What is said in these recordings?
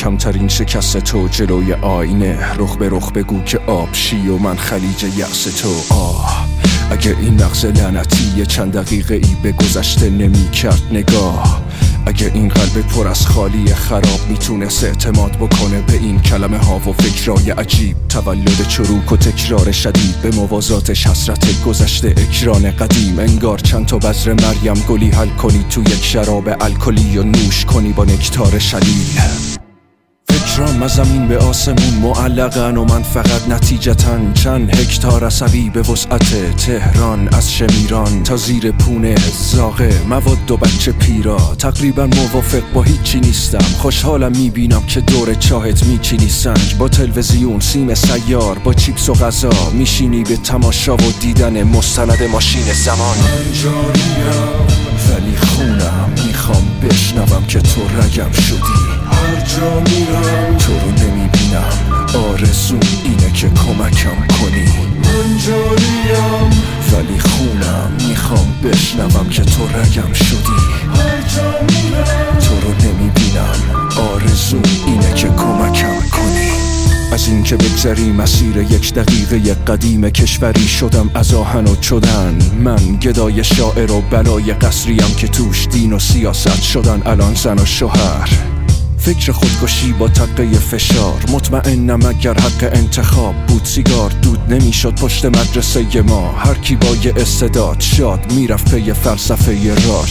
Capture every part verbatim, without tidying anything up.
کمترین شکست تو جلوی آینه. رخ به رخ بگو که آب شی و من خلیج یأس تو. آه اگه این نقص لعنتی چند دقیقه ای به گذشته نمی کرد نگاه، اگه این قلب پر از خالی خراب میتونست اعتماد بکنه به این کلمه ها و فکرای عجیب، تولد چروک و تکرار شدید به موازاتش حسرت گذشته اکران قدیم. انگار چند تا بذر مریم گلی حل کنی تو یک شراب الکلی و نوش کنی با نکتار شلیل. فکرام از زمین به آسمون معلقن و من فقط نتیجتاً چند هکتار عصبی به وسعت تهران، از شمیران تا زیر پونه زاغه مواد و بچه پیرا. تقریبا موافق با هیچی نیستم، خوشحالم میبینم که دور چاهت میچینی سنج با تلویزیون سیم سیار با چیپس و غذا میشینی به تماشا و دیدن مستند ماشین زمان. من جاریم ولی خونم میخوام بشنوم که تو رگم شدی. هر جا میرم تو رو نمیبینم، آرزوم اینه که کمکم کنی. من جاریم ولی خونم میخوام بشنوم که تو رگم شدی. هر جا میرم تو رو نمیبینم، آرزوم اینه که کمکم کنی. از این که بگذری مسیر یک دقیقه قدیم کشوری شدم از آهن و چدن. من گدای شاعر و بلای قصریم که توش دین و سیاست شدن الان زن و شوهر. فکر خودکشی با تقه فشار، مطمئنم اگر حق انتخاب بود سیگار دود نمیشد پشت مدرسه ما. هر کی با یه استعداد شاد میرفت پی فلسفه راش.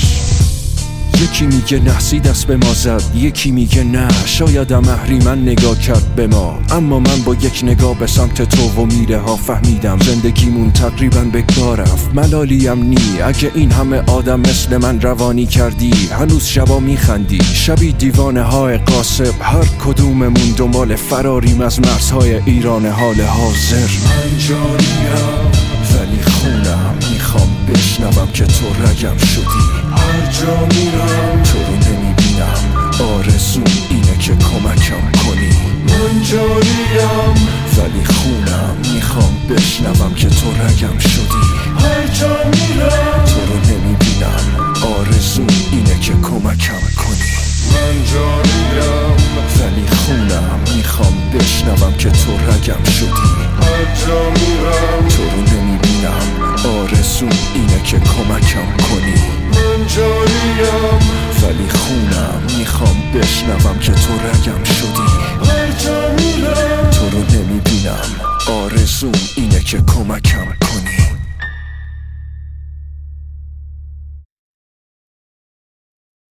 یکی میگه نحسی دست به ما زد، یکی میگه نه شایدم اهریمن نگاه کرد به ما. اما من با یک نگاه به سمت تو و میره ها فهمیدم زندگیمون تقریبا به کار رفت. ملالیم نی اگه این همه آدم مثل من روانی کردی، هنوز شبا میخندی شبی دیوانه های قاسب. هر کدوممون دنبال فراریم از مرزهای ایران حال حاضر. من جاریم ولی خونم میخوام بشنوم که تو رگم شدی. هر جا میرم تو رو نمیبینم، آرزوم اینه که کمکم کنی. من جاریم ولی خونم میخوام بشنوم که تو رگم شدی. هر جا میرم تو رو نمیبینم، آرزوم اینه که کمکم کنی. من جاریم ولی خونم میخوام بشنوم که تو رگم شدی. هر جا میرم تو رو نمیبینم، آرزوم اینه که کمکم کنی. من جاریم ولی خونم میخوام بشنوم که تو رگم شدی. هر جا میرم تو رو نمیبینم، آرزوم اینه که کمکم کنی.